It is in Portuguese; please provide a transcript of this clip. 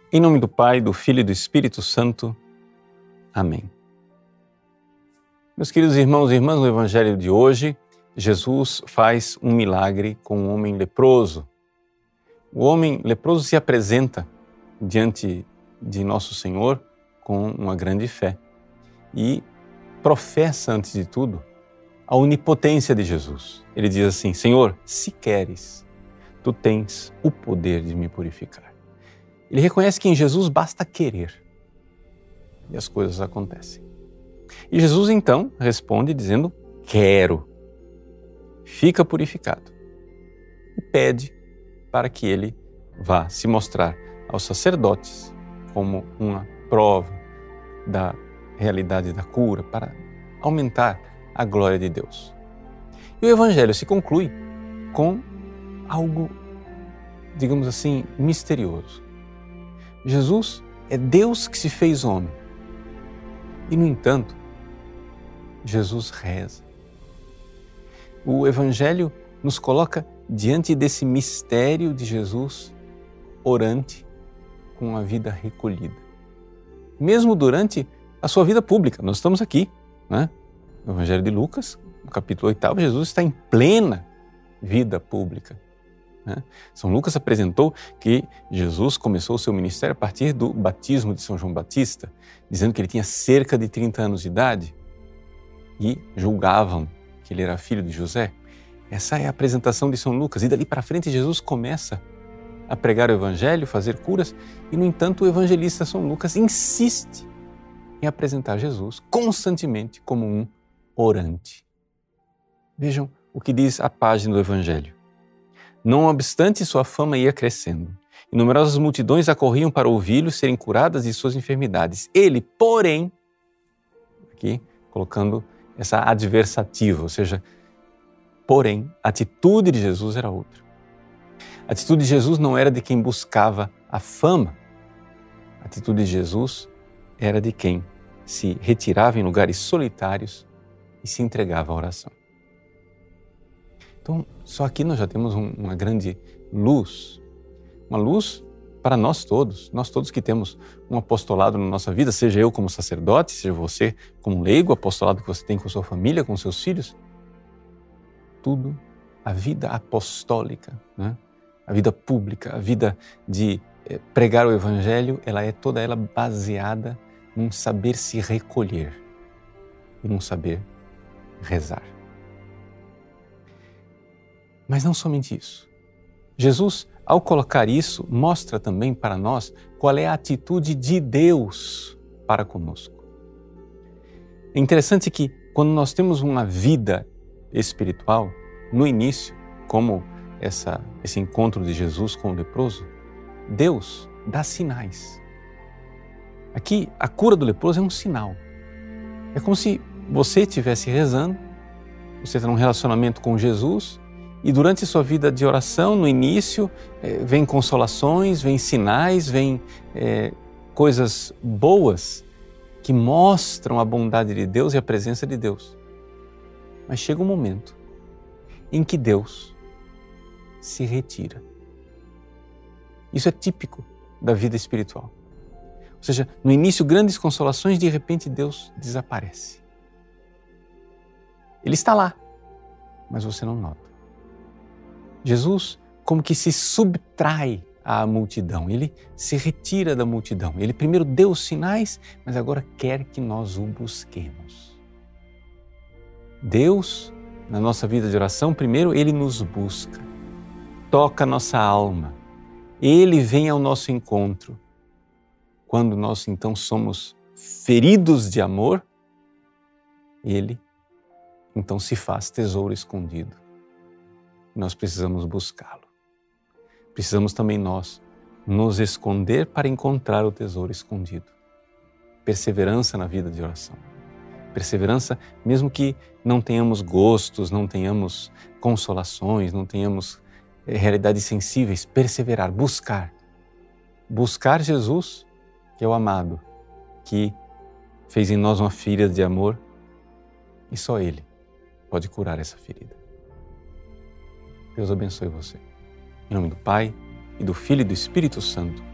Em nome do Pai, do Filho e do Espírito Santo. Amém. Meus queridos irmãos e irmãs, no Evangelho de hoje, Jesus faz um milagre com um homem leproso. O homem leproso se apresenta diante de Nosso Senhor com uma grande fé e professa, antes de tudo, a onipotência de Jesus. Ele diz assim: Senhor, se queres, tu tens o poder de me purificar. Ele reconhece que em Jesus basta querer e as coisas acontecem. E Jesus então responde dizendo: quero, fica purificado. E pede para que ele vá se mostrar aos sacerdotes como uma prova da realidade da cura, para aumentar a glória de Deus. E o Evangelho se conclui com algo, digamos assim, misterioso. Jesus é Deus que se fez homem. E, no entanto, Jesus reza. O Evangelho nos coloca diante desse mistério de Jesus orante com uma vida recolhida. Mesmo durante a sua vida pública, nós estamos aqui, né? No Evangelho de Lucas, no capítulo 8, Jesus está em plena vida pública. São Lucas apresentou que Jesus começou o seu ministério a partir do batismo de São João Batista, dizendo que ele tinha cerca de 30 anos de idade e julgavam que ele era filho de José. Essa é a apresentação de São Lucas. E dali para frente Jesus começa a pregar o Evangelho, fazer curas, e no entanto o evangelista São Lucas insiste em apresentar Jesus constantemente como um orante. Vejam o que diz a página do Evangelho. Não obstante, sua fama ia crescendo, e numerosas multidões acorriam para ouvi-lo serem curadas de suas enfermidades. Ele, porém, aqui colocando essa adversativa, ou seja, porém, a atitude de Jesus era outra. A atitude de Jesus não era de quem buscava a fama, a atitude de Jesus era de quem se retirava em lugares solitários e se entregava à oração. Então, só aqui nós já temos uma grande luz, uma luz para nós todos que temos um apostolado na nossa vida, seja eu como sacerdote, seja você como leigo, o apostolado que você tem com sua família, com seus filhos. Tudo, a vida apostólica, né? A vida pública, a vida de pregar o Evangelho, ela é toda ela baseada num saber se recolher e num saber rezar. Mas não somente isso. Jesus, ao colocar isso, mostra também para nós qual é a atitude de Deus para conosco. É interessante que quando nós temos uma vida espiritual, no início, como esse encontro de Jesus com o leproso, Deus dá sinais. Aqui, a cura do leproso é um sinal. É como se você estivesse rezando, você está num relacionamento com Jesus, e durante sua vida de oração, no início, vem consolações, vem sinais, vem coisas boas que mostram a bondade de Deus e a presença de Deus. Mas chega um momento em que Deus se retira. Isso é típico da vida espiritual. Ou seja, no início, grandes consolações, de repente Deus desaparece. Ele está lá, mas você não nota. Jesus como que se subtrai à multidão, ele se retira da multidão. Ele primeiro deu os sinais, mas agora quer que nós o busquemos. Deus, na nossa vida de oração, primeiro ele nos busca, toca a nossa alma, ele vem ao nosso encontro. Quando nós então somos feridos de amor, ele então se faz tesouro escondido. Nós precisamos buscá-lo. Precisamos também nós nos esconder para encontrar o tesouro escondido. Perseverança na vida de oração. Perseverança mesmo que não tenhamos gostos, não tenhamos consolações, não tenhamos realidades sensíveis. Perseverar, buscar. Buscar Jesus, que é o amado, que fez em nós uma ferida de amor, e só Ele pode curar essa ferida. Deus abençoe você. Em nome do Pai, e do Filho e do Espírito Santo.